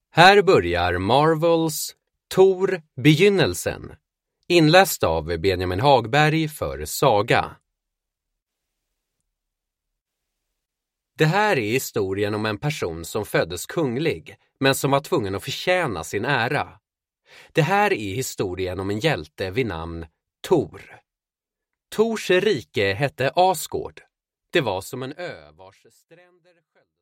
Här börjar Marvels Tor begynnelsen, inläst av Benjamin Hagberg för Saga. Det här är historien om en person som föddes kunglig, men som var tvungen att förtjäna sin ära. Det här är historien om en hjälte vid namn Tor. Tors rike hette Asgård. Det var som en ö vars stränder sköljde.